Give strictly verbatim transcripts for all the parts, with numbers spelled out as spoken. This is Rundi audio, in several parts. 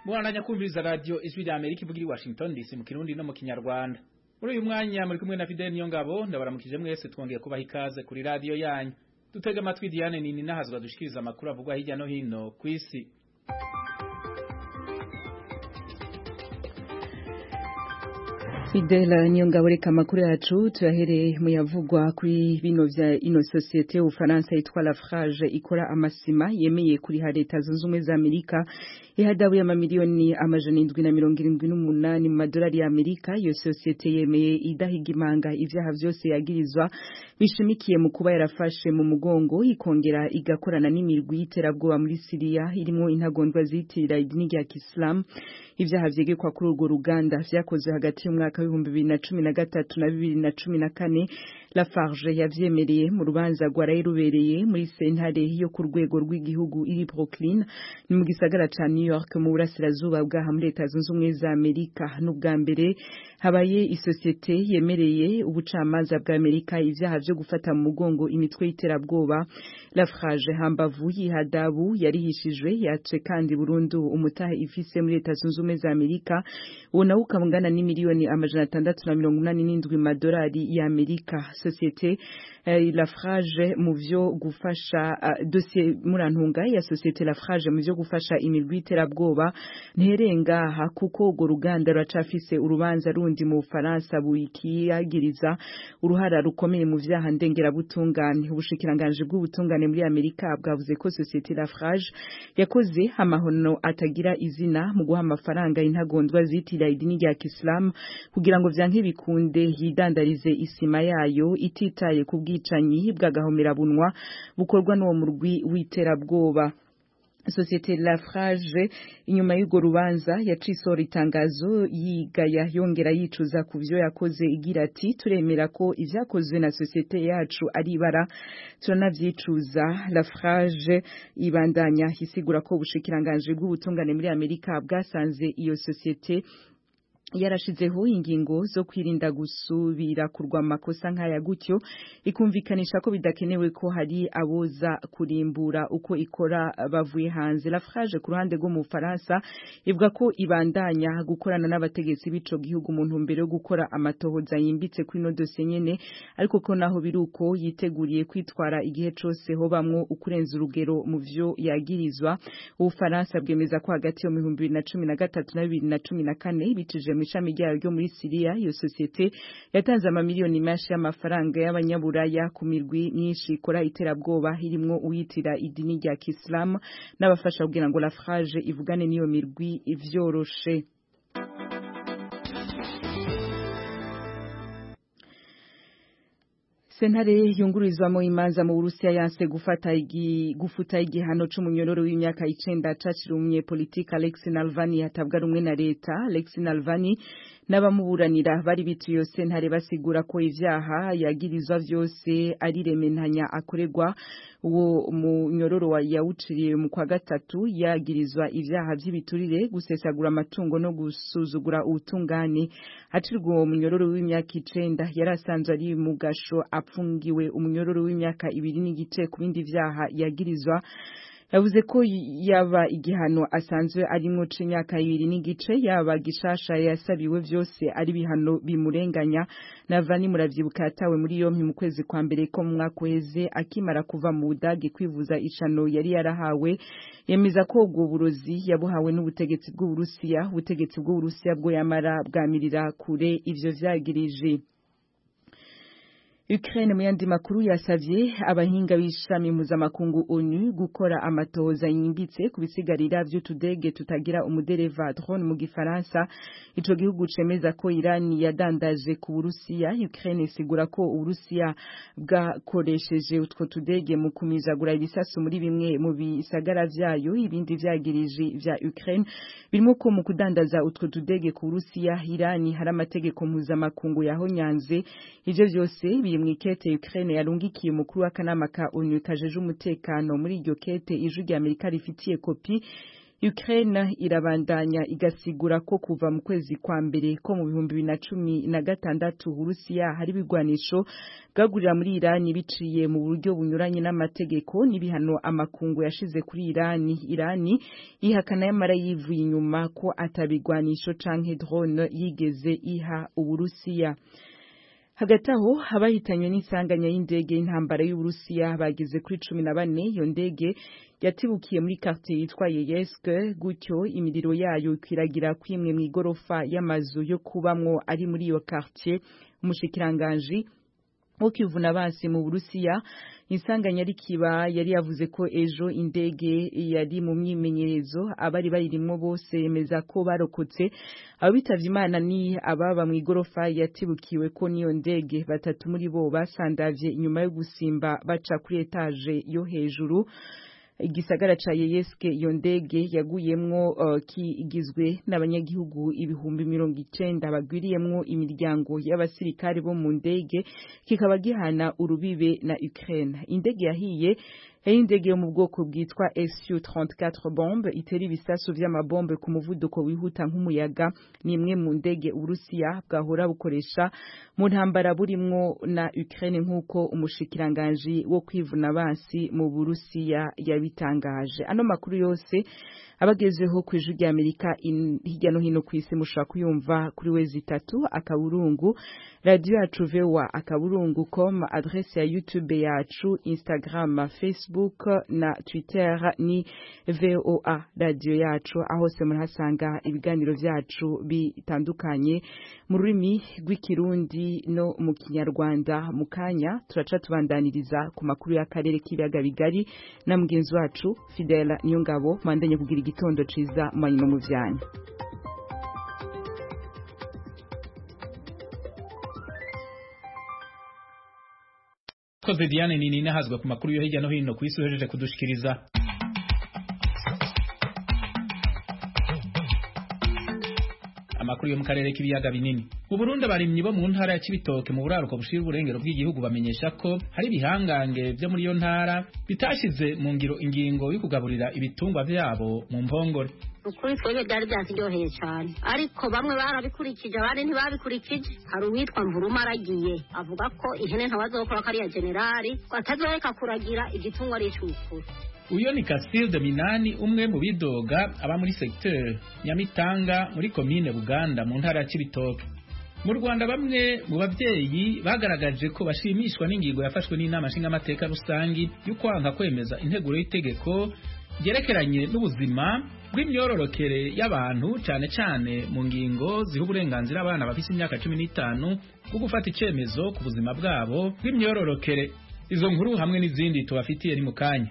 Mwana kumviriza radio Ijwi rya Amerika ivugira i Washington D C mu Kirundi no mu Kinyarwanda. Muri uyu mwanya muri kumwe na Fidel Niyongabo ndabaramukije mwese twongeye kubaha ikaze kuri radio yanyu. Dutega amatwi Diane Nini nahazwa dushikiriza amakuru avugwa hirya no hino kw'isi. Fidel Niyongabo reka amakuru yacu tuyahereye mu yavugwa kuri bino vya ino societe y'Ufaransa yitwa Lafarge ikora amasima yemeye kuri ha leta zunze ubumwe za Amerika ihadabuye amamiliyoni amajana indwi na mirongo irindwi n'umunani mu madolari ya Amerika. Iyo societe yemeye idahiga imanga ivyaha vyose yagirizwa bishimikiye mu kuba yarafashe mu mugongo ikongera igakorana n'imirwi y'iterabwoba muri Syria irimo intagondwa zitirira idini rya Islam. Ivyaha vyegekwa kuri urwo ruganda vyakozwe hagati y'umwaka w'ibihumbi bibiri na cumi na gatatu na bibiri na cumi na kane. Lafarge yavyemereye mu rubanza rwaraye rubereye muri sentare yo ku rwego rw'igihugu iri Brooklyn ni mu gisagara ca New York mu burasirazuba bwa muri Leta Zunze Ubumwe za Amerika. N'ubwa mbere habaye isosiyete yemereye ubucamanza bwa Amerika ivyaha vyo gufata mu mugongo imitwe y'iterabwoba. Lafarge hambavu y'ihadabu yarihishijwe yace kandi burundu umutahe ifise muri Leta Zunze Ubumwe za Amerika unaho ukamungana n'imiliyoni amajana atandatu na mirongo umunani n'indwi madolari ya Amerika. Societe eh, Lafarge mu vyo gufasha uh, dossier murantunga ya Societe Lafarge mu vyo gufasha imirwi y'iterabwoba nterenga ha kuko urwo ruganda ruracafise urubanza rundi mu Faransa buyikiyagiriza uruhara rukomeye mu vyaha ndengera butungane. Ubushikiranganje bw'ubutungane muri Amerika bwavuze ko Societe Lafarge yakoze amahono atagira izina mu guha amafaranga intagondwa zitira idini rya Islam kugira ngo vyanke bikunde yidandarize isima yayo ititaye ku bwicanyi bw'agahomera bunwa bukorwa n'uwo murwi w'iterabwoba. Societe Lafarge inyuma y'ugo rubanza yacisora itangazo yigaya yongera yicuza ku vyo yakoze igira ati turemera ko ivyakozwe na societe yacu ari ibara turanavyicuza. Lafarge ibandanya hisigura ko ubushikiranganje bw'ubutungane muri Amerika bwasanze iyo societe yarashizeho ingingo zo kwirinda gusubira kurwa makosa nk'aya gutyo ikumvikanisha ko bidakenewe ko hari aboza kurimbura uko ikora bavuye hanze. Lafarge ku ruhande rwo mu Faransa ivuga ko ibandanya gukorana n'abategetsi b'ico gihugu mu ntumbero yo gukora amatohoza yimbitse kuri no dossier nyene, ariko ko naho biruko yiteguriye kwitwara igihe cose ho bamwo ukurenza urugero mu vyo yagirizwa. Ufaransa bwemeza ko hagati yo mu bihumbi bibiri na cumi na gatatu na bibiri na cumi na kane bicije ishami ryayo ryo muri Syria. Iyo societe yatanze amamiliyoni menshi y'amafaranga y'abanyaburaya ku mirwi myinshi ikora iterabwoba irimwo uyitira idini rya Islam n'abafasha kugira ngo Lafarge ivugane n'iyo mirwi ivyoroshe. Sentare yungurizwamo imanza mu Burusiya yanse gufata igi gufuta igihano c'umunyororo w'imyaka icenda cacirumye politique Alexei Navalny hatabwa rumwe na leta. Alexei Navalny n'abamuburanira bari bituye sentare basigura ko ivyaha yagirizwa vyose ari rementanya akoregwa. Uwo munyororo wa yawuciriye mu kwa gatatu yagirizwa ivyaha vy'ibiturire, gusesagura amatungo no gusuzugura ubutungane. Acirwa uwo munyororo w'imyaka icenda yarasanzwe ari mu gasho apfungiwe umunyororo w'imyaka ibiri n'igice ku bindi vyaha yagirizwa. Yavuze ko yaba igihano asanzwe arimwo c'imyaka ibiri n'igice yaba gishasha yasabiwe vyose ari bihano bimurenganya. Navalny muravyibuka yatawe muri yompi mu kwezi kwa mbere ko mu mwaka uheze akimara kuva mu Budagi kwivuza ishano yari yarahawe. Yemeza ko ubwo burozi yabuhawe n'ubutegetsi bw'Uburusiya. Ubutegetsi bw'Uburusiya bwo yamara bwamirira kure ivyo vyagirije. Ukraine mu yandi makuru yasavye abahinga b'ishami mpuzamakungu ONU gukora amatohoza yimbitse ku bisigarira vy'utudege tutagira umudereva drone mu Gifaransa. Ico gihugu cemeza ko Iran yadandaje ku Burusiya. Ukraine isigura ko Uburusiya bwakoresheje utwo tudege mu kumizagura ibisasu muri bimwe mu bisagara vyayo. Ibindi vyagirije vya Ukraine birimo ko mu kudandaza utwo tudege ku Burusiya Iran hari amategeko mpuzamakungu yahonyanze. Ivyo vyose mwikete Ukraine yarungikiye umukuru w'akanama ka ONU kajeje umutekano. Muri iryo kete ijwi rya Amerika rifitiye kopi Ukraine irabandanya igasigura ko kuva mu kwezi kwa mbere ko mu bihumbi bibiri na cumi na gatandatu Urusiya hari bigwanisho bwagurira muri Iran biciye mu buryo bunyuranye n'amategeko n'ibihano amakungu yashize kuri Iran. Iran ihakana yamara yivuye inyuma ko atabigwanisho canke drone yigeze iha Uburusiya. Hagati aho abahitanywe n'isanganya y'indege y'intambara y'Uburusiya bageze kuri cumi na bane. Iyo ndege yatibukiye muri quartier yitwa Yeysk, gutyo imiriro yayo ikwiragira kwimwe mu igorofa y'amazu yo kubamwo ari muri iyo quartier. Umushikiranganje wo kwivuna basi mu Burusiya insanganya rikiba yari yavuze ko ejo indege yari mu myimenyerezo abari bayirimwo bose yemeza ko barokotse. Abitavye Imana ni ababa mu igorofa yatibukiwe ko niyo ndege, batatu muri bo basandavye inyuma yo gusimba baca kuri etage yo hejuru. Igisagara ca Yeysk iyo ndege yaguyemwo uh, kigizwe n'abanyagihugu ibihumbi mirongo icenda bagwiriyemwo imiryango y'abasirikare bo mu ndege, kikaba gihana urubibe na Ukraine. Indege yahiye Hey indege yo mu bwoko bwitwa S U trente-quatre bombe itera ibisasu vy'amabombe ku muvuduko wihuta nk'umuyaga. Ni imwe mu ndege Urusiya bwahora bukoresha mu ntambara burimwo na Ukraine nk'uko umushikiranganje wo kwivuna basi mu Burusiya yabitangaje. Ano makuru yose abagezeho ku ijwi rya Amerika hirya no hino kw'isi mushaka kuyumva kuri wezi itatu akaburungu radio yacu V O A akaburungu com, adresse ya YouTube yacu, Instagram, Facebook na Twitter ni V O A radio yacu. Aho se murahasanga ibiganiro vyacu bitandukanye mu rurimi rw'ikirundi no mu kinyarwanda. Mukanya turaca tubandaniriza ku makuru y'akarere k'ibiyaga bigari na mugenzi wacu Fidela Niyongabo. Mandanye kugira igitondo ciza manyuma mu vyanya. Koze Diane nini nahazwa ku makuru yo hirya no hino kw'isi uhejeje kudushikiriza. Amakuru yo mu karere k'ibiyaga binini. Mu Burundi abarimyi bo mu ntara ya Cibitoke mu buraruko bushira uburengero bw'igihugu bamenyesha ko hari bihangange byo muri yo ntara bitashize mu ngiro ingingo yo kugaburira ibitungwa vyabo mu mpongore. Ukuri twebwe byari byatujyoheye cyane, ariko bamwe barabikurikije abandi ntibabikurikije. Hari uwitwa Mvuruma aragiye avuga ko ihene ntawazokora kariya generali ko atazoreka kuragira igitungwa ari cy'ukuri. Uyo ni Casilde Minani, umwe mu bidoga aba muri secteur Nyamitanga muri commune Buganda mu ntara ya Cibitoke. Mu Rwanda bamwe mu bavyeyi bagaragaje ko bashimishwa n'ingingo yafashwe n'inama nshinga amateka rusangi yo kwanga kwemeza integuro y'itegeko gerekeranye n'ubuzima bw'imyororokere y'abantu, cyane cyane mu ngingo ziha uburenganzira abana bafite imyaka cumi n'itanu bwo gufata icemezo ku buzima bwabo bw'imyororokere. Izo nkuru hamwe n'izindi tubafitiye ni mu kanya.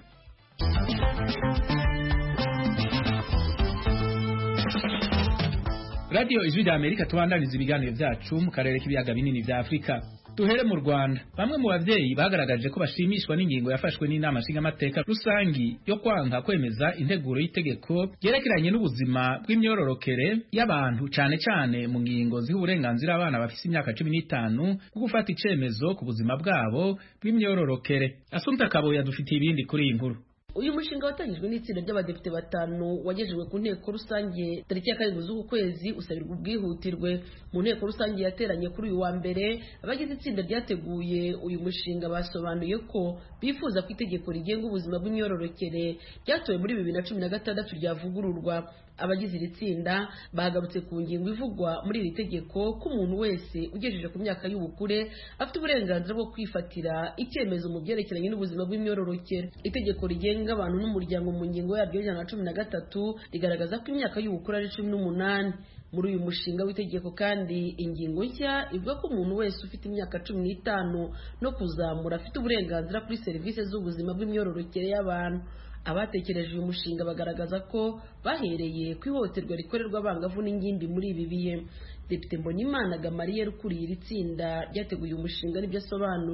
Radio Ijwi rya Amerika tubandaniza ibiganiro vyacu mu karere k'ibiyaga binini vya Afrika. Duhere mu Rwanda. Bamwe mu bavyeyi bagaragaje ko bashimishwa n'ingingo yafashwe n'inama nshinga amateka rusangi yo kwanga kwemeza integuro y'itegeko yerekeranye n'ubuzima bw'imyororokere y'abantu, cyane cyane mu ngingo ziha uburenganzira abana bafite imyaka cumi n'itanu bwo gufata icemezo ku buzima bwabo bw'imyororokere. Asumta Kaboya dufitiye ibindi kuri iyi nkuru. Uyu mushinga watangijwe n'itsinda ry'abadepite batanu wagejejwe ku nteko rusange tariki ya karindwi z'uku kwezi usabirwa ubwihutirwe. Mu nteko rusange yateranye kuri uyu wa mbere, abagize itsinda ryateguye uyu mushinga basobanuye ko bifuza ko itegeko rigenga ubuzima bw'imyororokere ryatowe muri bibiri na cumi na gatandatu ryavugururwa. Abagize iri tsinda bagarutse ku ngingo ivugwa muri iri tegeko ko umuntu wese ugejeje ku myaka y'ubukure afite uburenganzira bwo kwifatira icyemezo mu byerekeranye n'ubuzima bw'imyororokere. Itegeko rigenga abantu n'umuryango mu ngingo yaryo y'ijana na cumi na gatatu rigaragaza ko imyaka y'ubukure ari cumi n'umunani. Muri uyu mushinga w'itegeko kandi ingingo nshya ivuga ko umuntu wese ufite imyaka cumi n'itanu no kuzamura afite uburenganzira kuri serivisi z'ubuzima bw'imyororokere y'abantu. Abatekereje uyu mushinga bagaragaza ko bahereye ku ihohoterwa rikorerwa abangavu n'ingimbi muri ibi bihe. Depite Mbonimana Gamariye ukuriye iri tsinda ryateguye umushinga n'ibyo asobanura.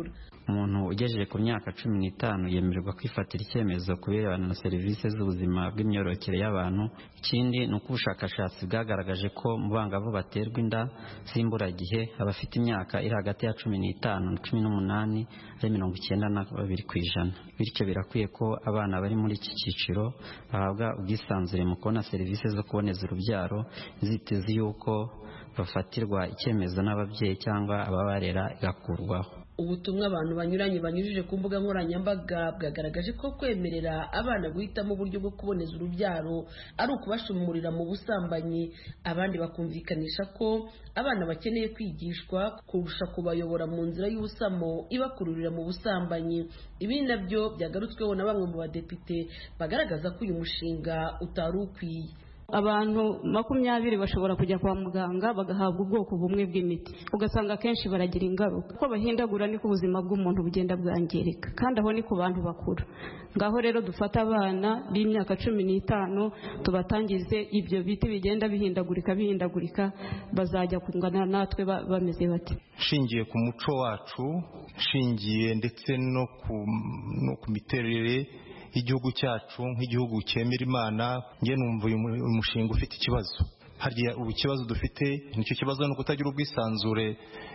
umuntu ugejeje ku myaka cumi n'itanu yemererwa kwifatira icyemezo ku birebana na serivisi z'ubuzima bw'imyororokere y'abantu. Ikindi ni uko ubushakashatsi bwagaragaje ko mu bangavu baterwa inda z'imburagihe abafite imyaka iri hagati ya cumi n'itanu na cumi n'umunani ari mirongo icyenda na babiri ku ijana. Bityo birakwiye ko abana bari muri iki cyiciro bahabwa ubwisanzure mu kubona serivisi zo kuboneza urubyaro, inzitizi y'uko bafatirwa icyemezo n'ababyeyi cyangwa ababarera igakurwaho. Ubutumwa abantu banyuranye banyujije ku mbuga nkoranyambaga bwagaragaje ko kwemerera abana guhitamo uburyo bwo kuboneza urubyaro ari ukubashumurira mu busambanyi. Abandi bakumvikanisha ko abana bakeneye kwigishwa kurusha kubayobora mu nzira y'ubusamo ibakururira mu busambanyi. Ibi nabyo byagarutsweho na bamwe mu badepite bagaragaza ko uyu mushinga utari ukwiye. Abantu makumyabiri bashobora kujya kwa muganga bagahabwa ubwoko bumwe bw'imiti, ugasanga kenshi baragira ingaruka. Uko bahindagura niko ubuzima bw'umuntu bugenda bwangirika, kandi aho ni ku bantu bakuru. Ngaho rero dufata abana b'imyaka cumi n'itanu tubatangize ibyo biti bigenda bihindagurika bihindagurika, bazajya kungana natwe bameze bati. Shingiye ku muco wacu, shingiye ndetse no ku no ku miterere igihugu cyacu nk'igihugu cyemera Imana, nge numva uyu mushinga ufite ikibazo. Harya ubu ikibazo dufite nicyo kibazo no kutagira ubwisanzure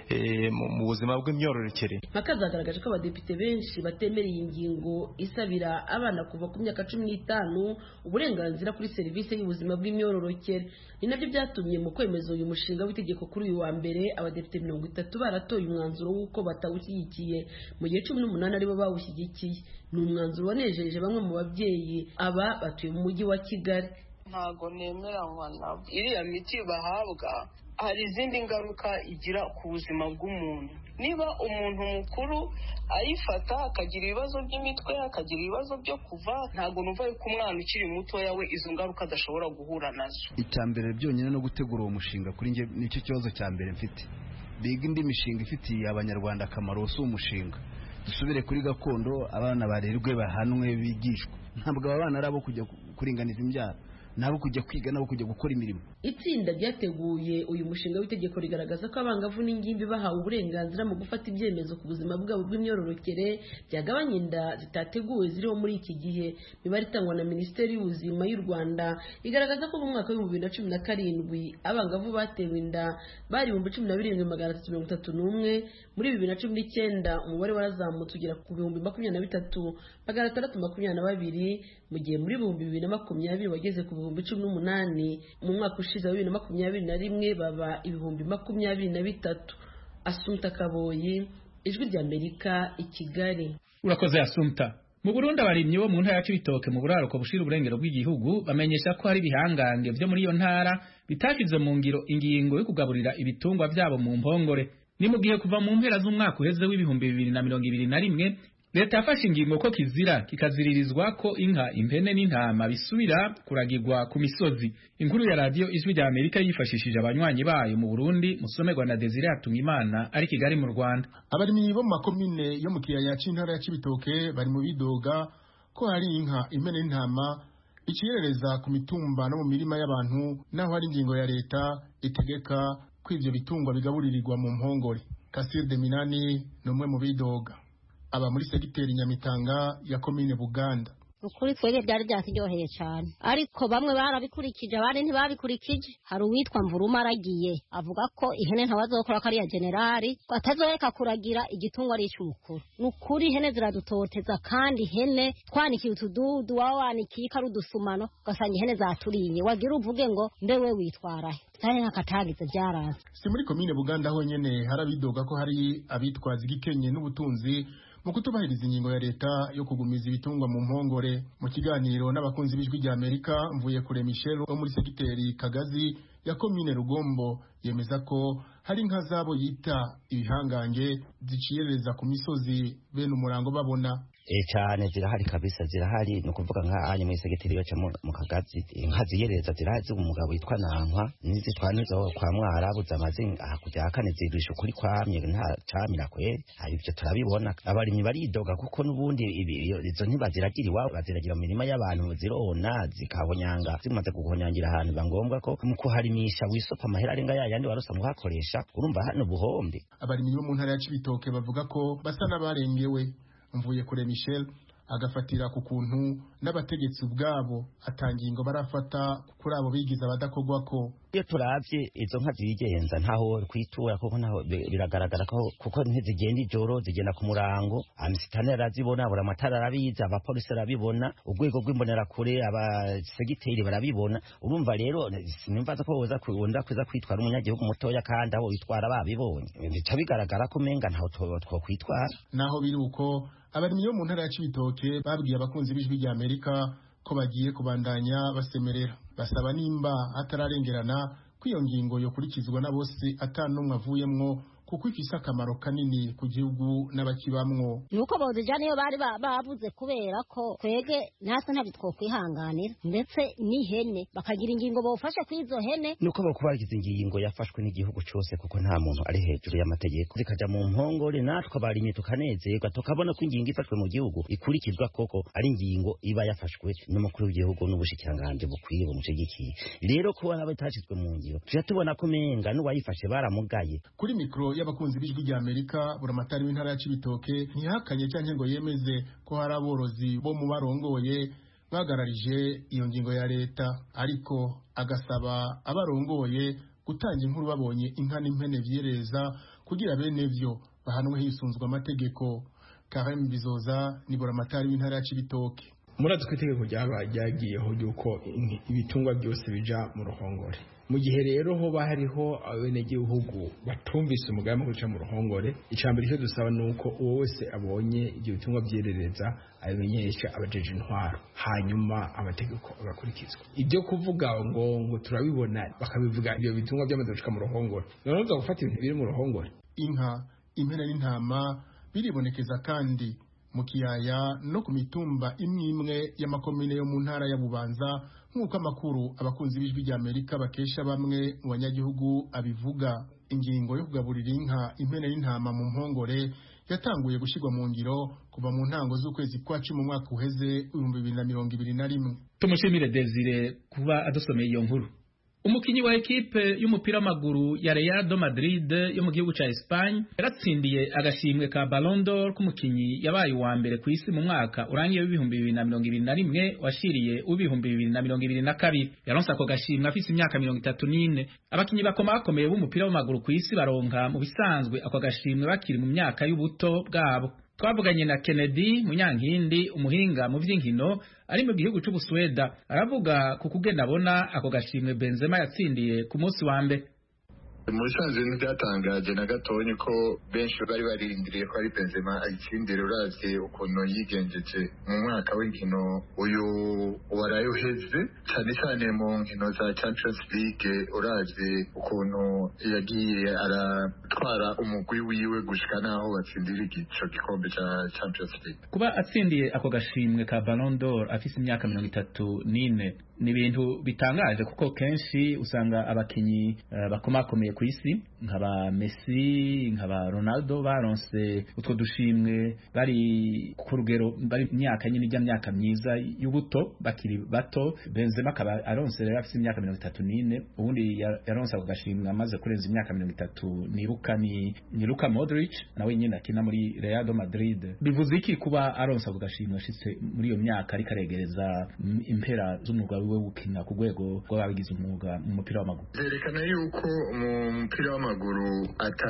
mu buzima bw'imyororokere. Hakazagaragaje ko abadepite benshi batemera iyi ngingo isabira abana kuva ku myaka cumi n'itanu uburenganzira kuri serivisi y'ubuzima bw'imyororokere. Ni nabyo byatumye mu kwemeza uyu mushinga w'itegeko kuri uyu wa mbere abadepite mirongo itatu baratoye umwanzuro w'uko batawushyigikiye, mu gihe cumi n'umunani aribo bawushyigikiye. Ni umwanzuro wanejeje bamwe mu babyeyi aba batuye mu mujyi wa Kigali. Ntago nemeranywa nabo. Iriya miti bahabwa hari izindi ngaruka igira ku buzima bw'umuntu. Niba umuntu mukuru ayifata akagira ibibazo by'imitwe, akagira ibibazo byo kuva, ntago numva yuko umwana ukiri mutoya we izo ngaruka adashobora guhura nazo. Icyambere byonyine no gutegura uwo mushinga kuri nge nicyo kibazo cya mbere mfite. Biga indi mishinga ifitiye abanyarwanda akamaro si umushinga. Dusubire kuri gakondo, abana barerwe bahanwe bigishwa. Ntabwo aba bana ari abo kujya kuringaniza imbyaro, nabo kujya kwiga nabo kujya gukora imirimo. Itsinda ryateguye uyu mushinga w'itegeko rigaragaza ko abangavu n'ingimbi bahawe uburenganzira mu gufata ibyemezo ku buzima bwabo bw'imyororokere byagabanya inda zitateguwe ziriho muri iki gihe. Imibare itangwa na Minisiteri y'Ubuzima y'u Rwanda igaragaza ko mu mwaka w'ibihumbi bibiri na cumi na karindwi abangavu batewe inda bari ibihumbi cumi na birindwi magana atatu mirongo itatu n'umwe. Muri bibiri na cumi n'icyenda umubare warazamutse ugera ku bihumbi makumyabiri na bitatu magana atandatu makumyabiri na babiri, mu gihe muri ibihumbi bibiri na makumyabiri wageze ku ibihumbi cumi n'umunani. Mu mwaka ushize wa bibiri na makumyabiri na rimwe baba ibihumbi makumyabiri na bitatu. Asumta Kaboyi, Ijwi ry'Amerika, i Kigali. Urakoze Asumta. Mu Burundi abarimyi bo mu ntara ya Cibitoke mu buraruko bushira uburengero bw'igihugu bamenyesha ko hari bihangange byo muri iyo ntara bitashize mu ngiro ingingo yo kugaburira ibitungwa byabo mu mpongore. Ni mu gihe kuva mu mpera z'umwaka uheze w'ibihumbi bibiri na mirongo ibiri na rimwe leta yafashe ingingo ko kizira kikaziririzwa ko inka, impene n'intama bisubira kuragirwa ku misozi. Inkuru ya radio Ijwi rya Amerika yifashishije abanywanyi bayo mu Burundi, musomerwa na Desire Hatungimana ari Kigali mu Rwanda. Abarimyi bo mu makomine yo mu kiyaya c'intara ya Cibitoke bari mu bidoga ko hari inka, impene n'intama ikirereza ku mitumba no mu mirima y'abantu, naho hari ingingo ya leta itegeka ko ivyo bitungwa bigaburirirwa mu mpongore. Kasir de Minani ni umwe mu bidoga aba muri segiteri Nyamitanga ya komine Buganda. Ukuri twege byari byakiryoheye cyane, ariko bamwe barabikurikije abandi ntibabikurikije. Hari uwitwa Mvuruma aragiye avuga ko ihene ntawazokora ko ari ya generali, ko atazoreka kuragira igitungwa ari cy'umukuru. Nukuri ihene ziradutoteza, kandi ihene twanikiye utududu wawanikiye karudusumano ugasanga ihene zaturiye, wagira uvuge ngo mbewe witwarahe kandi nakatagize byaraza. Si muri komine Buganda honyene harabidoga ko hari abitwaza igikenye n'ubutunzi mu kutubahiriza ingingo ya leta yo kugumiza ibitungwa mu mpongore. Mu kiganiro n'abakunzi b'Ijwi rya Amerika, mvuye kure Michel wo muri segiteri Kagazi ya komine Rugombo yemeza ko hari inka zabo yita ibihangange ziciyereza ku misozi bene umurango babona. eh cyane zirahari kabisa zirahari no kuvuga nka anye mu segiteri yaca mu kagazi inka ziyereza zirazi umugabo yitwa Nankwa nizi twanizo kwa mwarabuza amazinga akujya kane zirisha kuri kwamye nta camira kwe hari byo turabibona abarimyi baridoga kuko nubundi izo ntibaziragira iwabo baziragira mu mirima y'abantu zirona zikabonyanga zimaze guhonyangira ahantu bangombwa ko mu kuharimisha wisopa amahera arenga yayandi warusa mu hakoresha urumva hano buhombe. Abarimyi bo mu ntara ya Cibitoke bavuga ko basa n'abarengewe. Mvuye kure Michel agafatira ku kuntu n'abategetsi ubwabo atangingo barafata kuri abo bigize abadakogwa ko iyo turavye izo nka zigenza ntaho kwitura kuko naho biragaragara ko kuko ntizigenda ijoro zigenda ku murango amisitane arazibona bura matara arabiza abapolisi arabibona urwego rw'imbonera kure abasegiteri barabibona urumva rero sinimvaza ko woza kuunda kuza kwitwara umunyagihugu mutoya kandi abo bitwara babibonye bica bigaragara ko menga ntaho two kwitwara naho biri uko abarimyi bo mu ntara ya Cibitoke babwiye abakunzi b'ijwi rya Amerika ko bagiye kubandanya basemerera basaba nimba atararengerana kwiyo ngingo yo kurikizwa na bose atanumwe avuyemwo kuko ifise akamaro kanini ku gihugu n'abakibamwo nuko bawudijana iyo bari bavuze kubera ko kwege nasa ntabwo twokwihanganira ndetse n'ihene bakagira ingingo bawufashe kwizo hene nuko bakubariza ingingo yafashwe n'igihugu cyose kuko nta muntu ari hejuru y'amategeko zikaja mu mpongore natwe barimye tukanezerwa tukabona ko ingingo ifashwe mu gihugu ikurikizwa koko ari ingingo iba yafashwe n'umukuru w'igihugu n'ubushikiranganje bukwiye bumushyigikiye rero ko haba itashizwe mu ngiro tuja tubona ko menga n'uwayifashe baramugaye. Kuri mikro y'abakunzi b'ijwi rya Amerika buramatari w'intara ya Cibitoke ntihakanye cyangwa ngo yemeze ko hari aborozi bo mu barongoye bagararije iyo ngingo ya leta ariko agasaba abarongoye gutanga inkuru babonye inka n'impene vyereza kugira bene vyo bahanwe hisunzwe amategeko. Karim Bizoza ni buramatari w'intara ya Cibitoke. Murazi ko itegeko ryagiyeho yuko ibitungwa byose bija mu ruhongore mu gihe rero ho bahariho abenegihugu batumvise umugambi wo guca mu ruhongore icambere cyo dusaba nuko uwo wese abonye ibyo bitungwa byerereza abimenyesha abajeje intwaro hanyuma amategeko agakurikizwa. Ibyo kuvuga ngo ngo turabibona bakabivuga ibyo bitungwa byamaze guca mu ruhongore none uza gufata ibintu biri mu ruhongore inka impene n'intama biribonekeza kandi mu kiyaya no ku mitumba imwe imwe y'amakomine yo mu ntara ya Bubanza nk'uko amakuru abakunzi b'ijwi rya Amerika bakesha bamwe mu banyagihugu abivuga. Ingingo yo kugaburira inka impene n'intama mu mpongore yatanguye gushirwa mu ngiro kuva mu ntango z'ukwezi kwa cumi mu mwaka uheze ibihumbi bibiri na mirongo ibiri na rimwe. Tumushimire Desire kuba adusomeye iyo nkuru. Umukinyi wa ekipe y'umupira w'amaguru ya Real Madrid yo mu gihugu ca Espagne yaratsindiye agashimwe ka Ballon d'Or k'umukinyi yabaye wa mbere ku isi mu mwaka urangiye w'ibihumbi bibiri na mirongo ibiri na rimwe washiriye w'ibihumbi bibiri na mirongo ibiri na kabiri. Yaronse ako gashimwe afise imyaka mirongo itatu n'ine. Abakinyi bakomakomeye b'umupira w'amaguru ku isi baronka mu bisanzwe ako gashimwe bakiri mu myaka y'ubuto bwabo. Twavuganye na Kennedy Munyankindi umuhinga mu vy'inkino ari mu gihugu c'Ubusweda aravuga ku kugenda abona ako gashimwe Benzema yatsindiye ku munsi wa mbere. Muri sanze n'ibyatangaje na gatonye ko benshi bari barindiriye ko ari Benzema ayitsindira uravye ukuntu yigenjeje mu mwaka w'inkino uyu waraye uheze cyane cyane mu nkino za Champions League uravye ukuntu yagiye aratwara umugwi wiwe gushika naho batsindira igico gikombe ca Champions League. Kuba atsindiye ako gashimwe ka Ballon d'Or afise imyaka mirongo itatu n'ine ni ibintu bitangaje kuko kenshi usanga abakinyi uh, bakomakomeye ku isi nkaba Messi nkaba Ronaldo baronse utwo dushimwe bari ku rugero bari imyaka nyine ijya myaka myiza y'ubuto bakiri bato. Benzema akaba aronse rero afise imyaka mirongo itatu n'ine ubundi yaronse ako gashimwe amaze kurenza imyaka mirongo itatu nibuka ni ni Luka Modric nawe nyine akina muri Real Madrid. Bivuze iki kuba aronse ako gashimwe ashitse muri iyo myaka ari karegereza impera z'umwuga we gukina ku rwego rw'ababigize umwuga mu mupira w'amaguru? Zerekana yuko mu mupira w'amaguru ata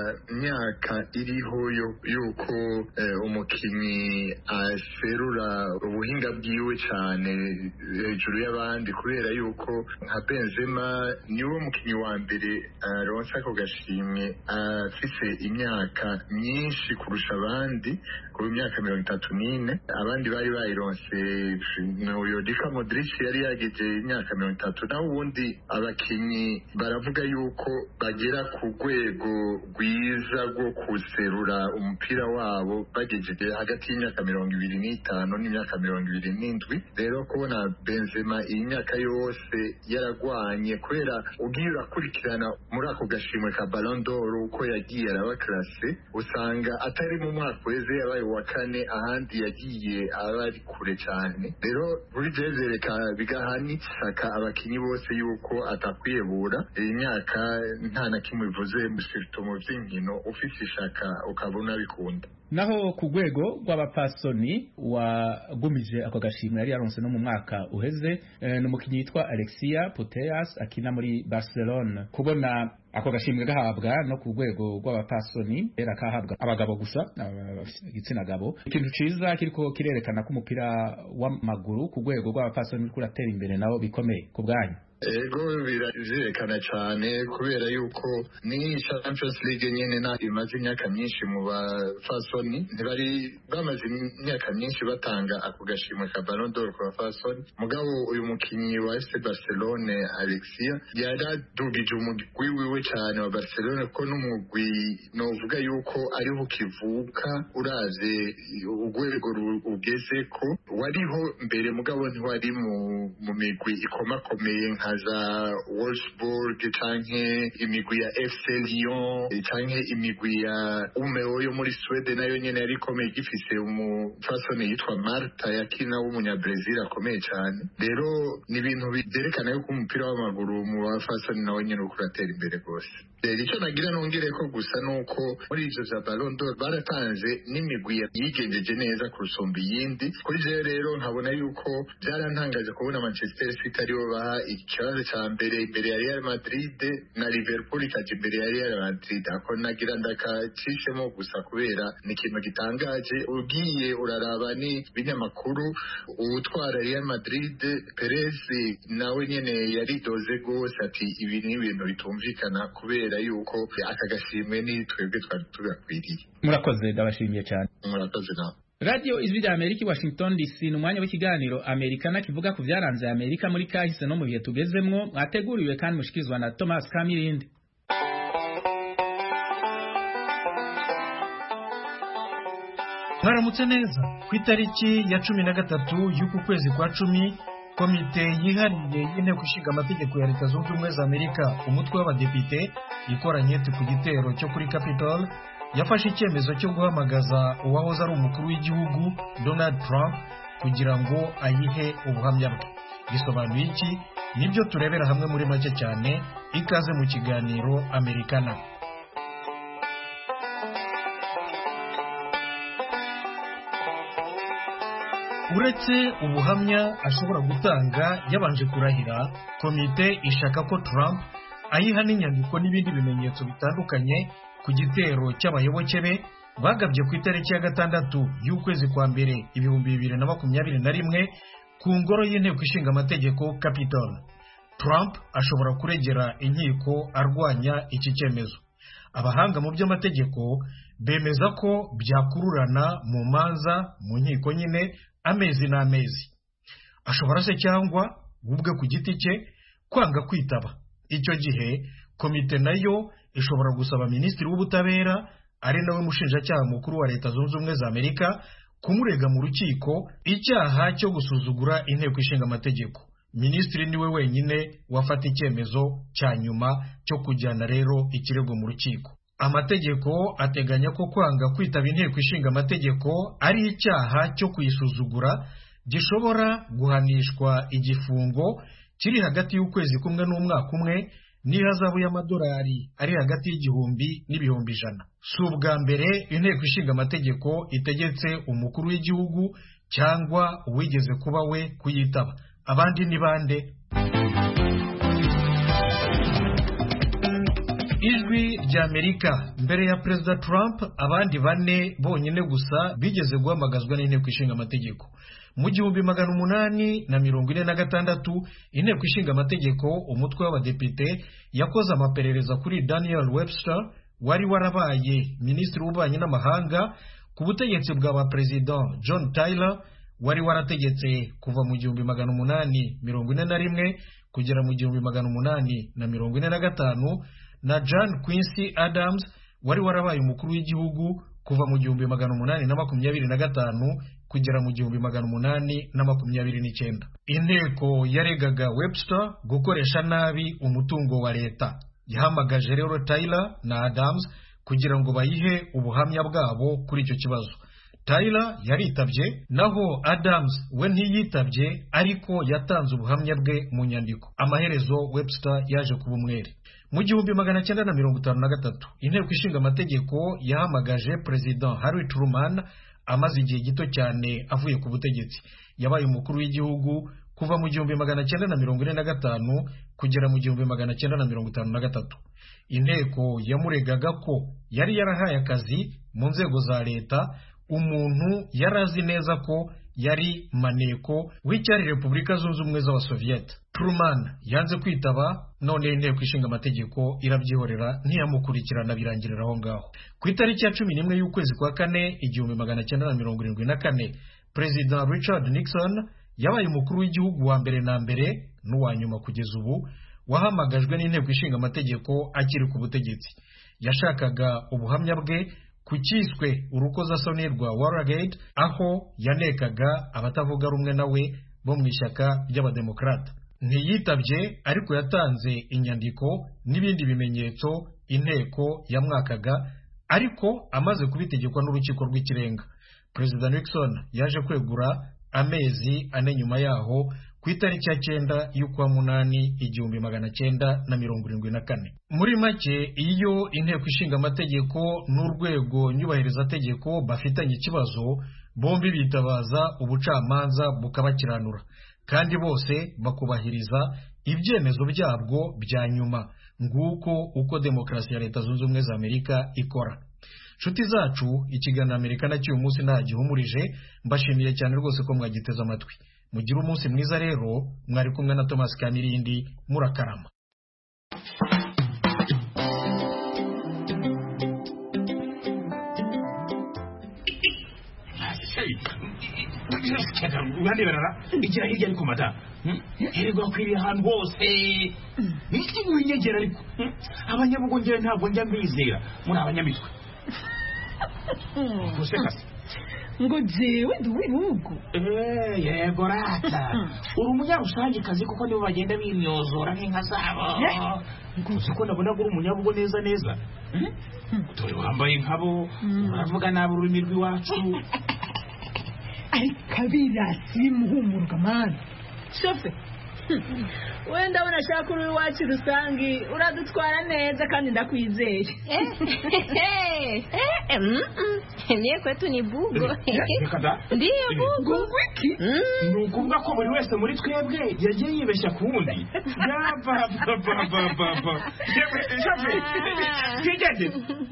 myaka iriho yuko eh, umukinyi aserura ubuhinga bwiwe cyane hejuru y'abandi kubera yuko nka Benzema niwe mukinyi wa mbere aronse ako gashimwe afise imyaka myinshi kurusha abandi ku myaka mirongo itatu n'ine. Abandi bari bayironse n'uyo Luka Modric yari yagize imyaka mirongo itatu naho ubundi abakinyi baravuga yuko bagera ku rwego rwiza rwo kuserura umupira wabo bagejeje hagati y'imyaka mirongo ibiri n'itanu n'imyaka mirongo ibiri n'indwi. Rero kubona Benzema iyi myaka yose yaragwanye, kubera ugiye urakurikirana muri ako gashimwe ka Ballon d'Or uko yagiye araba classe, usanga atari mu mwaka weze yabaye wa kane, ahandi yagiye abari kure cyane. Rero buri jezereka bigahanitsaka abakinyi bose yuko atakwiyebura iyi myaka nta na kimwe bivuze mu by'inkino, ufite ishaka ukabona bikunda. Naho ku rwego rw'abapasoni wagumije ako gashimwe yari yaronse no mu mwaka uheze e, n'umukinyi yitwa Alexia Putellas akina muri Barcelona. Kubona ako gashimwe gahabwa no ku rwego rw'abapasoni era kahabwa abagabo gusa, igitsina gabo, ikintu ciza kiriko kirerekana ko umupira w'amaguru ku rwego rw'abapasoni kuratera imbere nawo bikomeye ku bwanyu. Ego birerekana cyane kubera yuko ni Champions League nyene na imaze imyaka myinshi mu bafasoni, ntibari bamaze imyaka myinshi batanga ako gashimwe ka Ballon d'Or ku bafasoni. Mugabo uyu mukinyi wa F C Barcelone Alexia yaradugije umugwi wiwe cyane wa Barcelone, ko n'umugwi novuga yuko ari bukivuka uraze urwego ugeze ko wariho mbere, mugabo ntiwari mu mu migwi ikomakomeye nka za Wolfsburg canke imigwi ya F C Lyon canke imigwi ya Umeå yo muri Sweden nayo nyene yari ikomeye, gifise umufasoni yitwa Marta yakina w'umunyabrazil akomeye cyane. Rero ni ibintu byerekana yuko umupira w'amaguru mu bafasoni nawe nyene ukuratera imbere rwose. Rero icyo nagira nongere ko gusa nuko muri ivyo vya Ballon d'Or baratanze n'imigwi yigenjeje neza kurusumba iyindi. Kuri je rero nkabona yuko byarantangaje kubona Manchester City aribo baha ikibanza cya mbere imbere ya Real Madrid na Liverpool ikaja imbere ya Real Madrid. Ako nagira ndakacishemo gusa kubera ni ikintu gitangaje. Ugiye uraraba ni binyamakuru utwara Real Madrid Perez nawe nyene yaridoze gose ati ibi ni ibintu bitumvikana kubera yuko aka gashimwe ni twebwe twari tugakwiriye. Murakoze, ndabashimiye cyane. Murakoze nawe. Radio Ijwi rya Amerika Washington D C n'umwanya w'ikiganiro Amerikana kivuga ku byaranze Amerika muri kahise no mu bihe tugezemwo, mwateguriwe kandi mushikizwa na Thomas Kamirindi. Mwaramutse neza. Ku itariki ya cumi na gatatu y'uku kwezi kwa cumi, komite yihariye y'inteko ishinga amategeko ya Leta Zunze Ubumwe za Amerika umutwe w'abadepite ikoranye ku gitero cyo kuri Capitol yafashe icyemezo cyo guhamagaza uwahoze ari umukuru w'igihugu Donald Trump kugira ngo ayihe ubuhamya bwe. Bisobanuye iki? Nibyo turebera hamwe muri make cyane. Ikaze mu kiganiro Amerikana. Uretse ubuhamya ashobora gutanga yabanje kurahira, komite ishaka ko Trump ayiha n'inyandiko n'ibindi bimenyetso bitandukanye ku gitero cy'abayoboke be bagabye ku itariki ya gatandatu y'ukwezi kwa mbere ibihumbi bibiri na makumyabiri na rimwe ku ngoro y'inteko ishinga amategeko Capitol. Trump ashobora kuregera inkiko arwanya iki cyemezo. Abahanga mu by'amategeko bemeza ko byakururana mu manza mu nkiko nyine amezi n'amezi. Ashobora se cyangwa ubwe ku giti cye kwanga kwitaba. Icyo gihe komite nayo ishobora gusaba minisitiri w'ubutabera ari nawe mushinjacyaha mukuru wa Leta Zunze Ubumwe za Amerika kumurega mu rukiko icyaha cyo gusuzugura inteko ishinga amategeko. Minisitiri niwe wenyine wafata icyemezo cya nyuma cyo kujyana rero ikirego mu rukiko. Amategeko ateganya ko kwanga kwitaba inteko ishinga amategeko ari icyaha cyo kuyisuzugura gishobora guhanishwa igifungo kiri hagati y'ukwezi kumwe n'umwaka umwe n'ihazabu y'amadolari ari hagati y'igihumbi n'ibihumbi ijana. Si ubwa mbere inteko ishinga amategeko itegetse umukuru w'igihugu cyangwa uwigeze kuba we kuyitaba. Abandi ni bande? Ijwi rya Amerika. Mbere ya Perezida Trump abandi bane bonyine gusa bigeze guhamagazwa n'inteko ishinga amategeko. Mu gihumbi magana umunani na mirongo ine na gatandatu inteko ishinga amategeko umutwe w'abadepite yakoze amaperereza kuri Daniel Webster wari warabaye minisitiri w'ububanyi n'amahanga ku butegetsi bwa ba President John Tyler wari warategetse kuva mu gihumbi magana umunani mirongo ine na rimwe kugera mu gihumbi magana umunani na mirongo ine na gatanu na John Quincy Adams wari warabaye umukuru w'igihugu kuva mu gihumbi magana umunani na makumyabiri na gatanu kugera mu gihumbi magana umunani na makumyabiri n'icyenda. Inteko yaregaga Webster gukoresha nabi umutungo wa leta. Yahamagaje rero Tyler na Adams kugira ngo bayihe ubuhamya bwabo kuri icyo kibazo. Tyler yaritabye, naho Adams we ntiyitabye, ariko yatanze ubuhamya bwe mu nyandiko. Amaherezo Webster yaje kuba umwere. Mu gihumbi magana cyenda na mirongo itanu na gatatu inteko ishinga amategeko yahamagaje President Harry Truman amaze igihe gito cyane avuye ku butegetsi. Yabaye umukuru w'igihugu kuva mu gihumbi magana cyenda na mirongo ine na gatanu kugera mu gihumbi magana cyenda na mirongo itanu na gatatu. Inteko yamuregaga ko yari yarahaye akazi mu nzego za leta umuntu yarazi neza ko yari maneko w'icyari Repubulika Zunze Ubumwe z'Abasoviet. Truman yanze kwitaba, none inteko ishinga amategeko irabyihorera ntiyamukurikirana, birangirira aho ngaho. Ku itariki ya cumi n'imwe y'ukwezi kwa kane igihumbi magana cyenda na mirongo irindwi na kane President Richard Nixon yabaye umukuru w'igihugu wa mbere na mbere n'uwa nyuma kugeza ubu wahamagajwe n'inteko ishinga amategeko akiri ku butegetsi. Yashakaga ubuhamya bwe ku cyiswe urukozasoni rwa Watergate, aho yanekaga abatavuga rumwe nawe bo mu ishyaka ry'abademokrata. Ntiyitabye, ariko yatanze inyandiko n'ibindi bimenyetso inteko yamwakaga, ariko amaze kubitegekwa n'urukiko rw'ikirenga. Perezida Nixon yaje kwegura amezi ane nyuma yaho ku itariki ya cyenda y'ukwa munani igihumbi magana cyenda na mirongo irindwi na kane. Muri make, iyo inteko ishinga amategeko n'urwego nyubahirizategeko bafitanye ikibazo, bombi bitabaza ubucamanza bukabakiranura, kandi bose bakubahiriza ibyemezo byabwo bya nyuma. Nguko uko demokarasi ya Leta Zunze Ubumwe za Amerika ikora. Nshuti zacu, ikiganiro Amerika na cy'uyu munsi ntagihumurije. Mbashimiye cyane rwose ko mwagiteze amatwi. Mugire umunsi mwiza rero. Mwari kumwe na Thomas Kamirindi. Murakarama. Urande barara igira hirya ariko mata herego kwiri ahantu hose niki winyegera ariko abanyabugo ngere ntabwo njya mbizera muri abanyamitwe gusekase ngo jewe duwibugo eh yego rata uri umunyarusange kazi kuko nibo bagenda bimyozora nk'inka zabo nguzi ko nabona guri umunyabugo neza neza dore wambaye nkabo uravuga nabi ururimi rw'iwacu Ay, kabirasi muhumurwa mani. Shofe. Wenda wana shakuru iwacu rusangi uradutwara neza kandi ndakwizeye. Eh. Eh, mm. Niye kwetu ni bugo. Ndiye bugo. Wiki. Nukuvuga ko buri wese muri twebwe yagiye yibeshya ku wundi. Ya ba ba ba ba ba ba. Shofe. Kigende.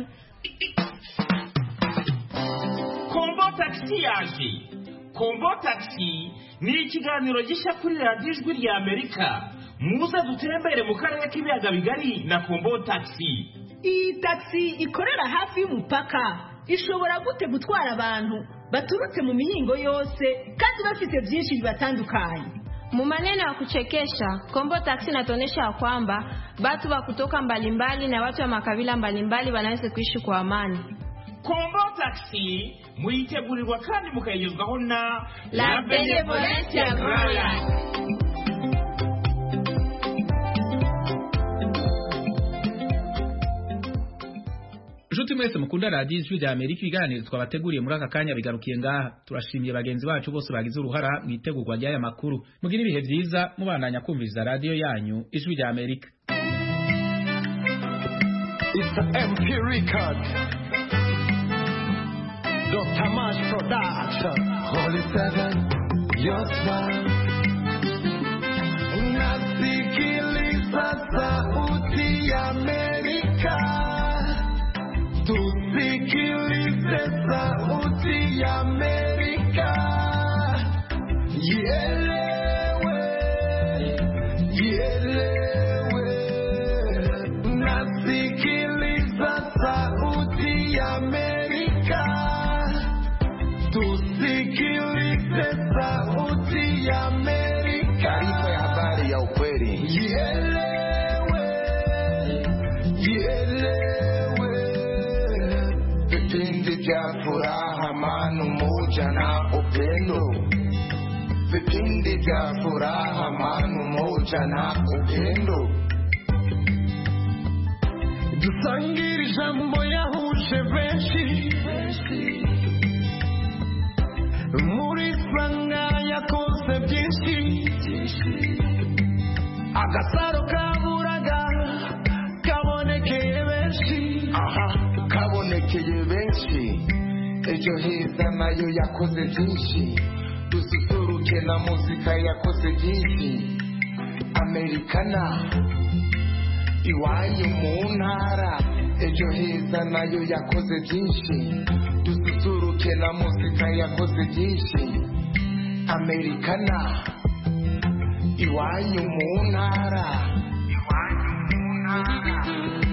Kombo taxi yaje. Kombo taxi ni ikiganiro gishya kuri radiyo ijwi rya Amerika. Muze dutembere mu karere k'ibiyaga bigari na Kombo taxi. Iyi taxi ikorera hafi y'umupaka. Ishobora gute gutwara abantu baturutse mu mihingo yose kandi bafite byinshi bibatandukanye. Mu maneno ya kuchekesha, Kombo taxi inatuonyesha kwamba watu wa kutoka mbalimbali na watu wa makabila mbalimbali wanaweza kuishi kwa amani. Kombo taxi muitegurirwa kandi mukayigezwaho na La Benevolencia Royal. Nshuti mwese mukunda radiyo ijwi rya Amerika, ibiganiro twabateguriye muri aka kanya bigarukiye ngaha. Turashimiye bagenzi bacu bose bagize uruhara mu itegurwa ry'aya makuru. Mugire ibihe byiza mubandanya kumviriza radiyo yanyu ijwi rya Amerika. It's the M P record. Doctor Mash Production. Holy Seven, your smile. Nasikiliza sauti ya Amerika. Tusikilize sauti ya Amerika. Ielewe, ielewe. Nasikiliza sauti ya Amerika. Tusikilize sauti ya Amerika. Taarifa ya habari ya ukweli. Ielewe, ielewe. vipindi vya furaha, amani, umoja na upendo. Vipindi vya furaha, amani, umoja na upendo. dusangire ijambo yahuje benshi muri sanga yakoze byinshi agasaro kaburaga kabonekeye benshi. Aha, kabonekeye benshi. Ejo heza nayo yakoze byinshi. Dususuruke na muzika yakoze byinshi. Americana iwanyu mu ntara. Ejo heza nayo yakoze byinshi. Dususuruke na muzika yakoze byinshi. Americana iwanyu mu ntara. Iwanyu mu ntara.